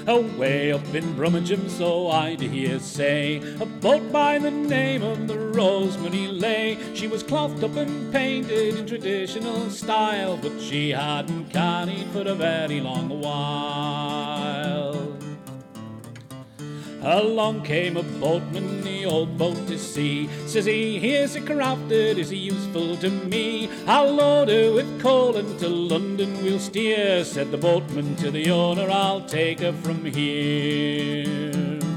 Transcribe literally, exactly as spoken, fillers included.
Away up in Brummagem, so I'd hear say, a boat by the name of the Rosemary lay. She was clothed up and painted in traditional style, but she hadn't carried for a very long while. Along came a boatman, the old boat to sea. Says he, here's a craft that is useful to me. I'll load her with coal and to London we'll steer. Said the boatman to the owner, I'll take her from here.